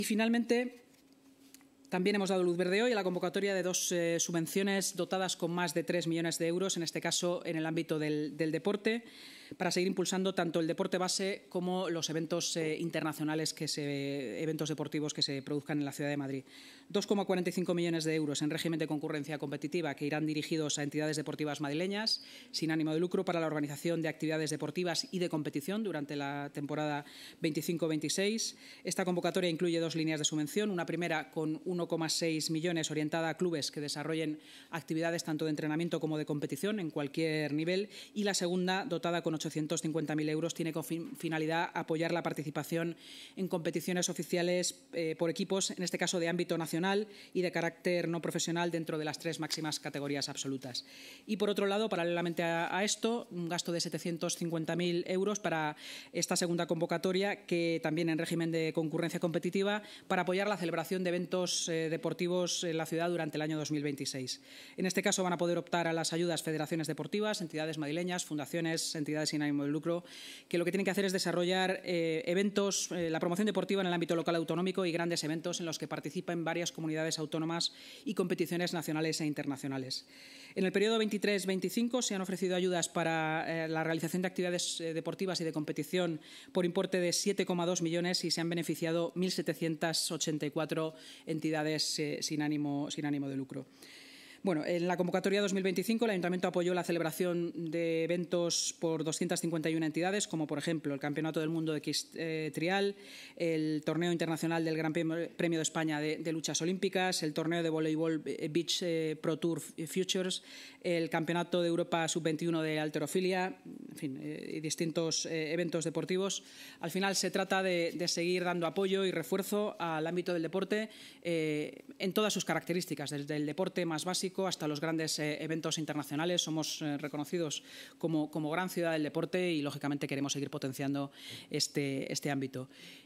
Y finalmente, también hemos dado luz verde hoy a la convocatoria de dos subvenciones dotadas con más de 3 millones de euros, en este caso en el ámbito del deporte, para seguir impulsando tanto el deporte base como los eventos internacionales, eventos deportivos que se produzcan en la ciudad de Madrid. 2,45 millones de euros en régimen de concurrencia competitiva que irán dirigidos a entidades deportivas madrileñas sin ánimo de lucro para la organización de actividades deportivas y de competición durante la temporada 25-26. Esta convocatoria incluye dos líneas de subvención, una primera con 1,6 millones orientada a clubes que desarrollen actividades tanto de entrenamiento como de competición en cualquier nivel, y la segunda, dotada con 850.000 euros, tiene como finalidad apoyar la participación en competiciones oficiales por equipos, en este caso de ámbito nacional y de carácter no profesional dentro de las tres máximas categorías absolutas. Y por otro lado, paralelamente a esto, un gasto de 750.000 euros para esta segunda convocatoria, que también en régimen de concurrencia competitiva, para apoyar la celebración de eventos deportivos en la ciudad durante el año 2026. En este caso van a poder optar a las ayudas federaciones deportivas, entidades madrileñas, fundaciones, entidades sin ánimo de lucro, que lo que tienen que hacer es desarrollar eventos, la promoción deportiva en el ámbito local autonómico y grandes eventos en los que participen varias comunidades autónomas y competiciones nacionales e internacionales. En el periodo 23-25 se han ofrecido ayudas para la realización de actividades deportivas y de competición por importe de 7,2 millones y se han beneficiado 1.784 entidades sin ánimo de lucro. Bueno, en la convocatoria 2025 el Ayuntamiento apoyó la celebración de eventos por 251 entidades, como por ejemplo el Campeonato del Mundo de X-Trial, el Torneo Internacional del Gran Premio de España de Luchas Olímpicas, el Torneo de Voleibol Beach Pro Tour Futures, el Campeonato de Europa Sub-21 de Halterofilia, en fin, distintos eventos deportivos. Al final se trata de seguir dando apoyo y refuerzo al ámbito del deporte en todas sus características, desde el deporte más básico hasta los grandes eventos internacionales. Somos reconocidos como gran ciudad del deporte y, lógicamente, queremos seguir potenciando este ámbito.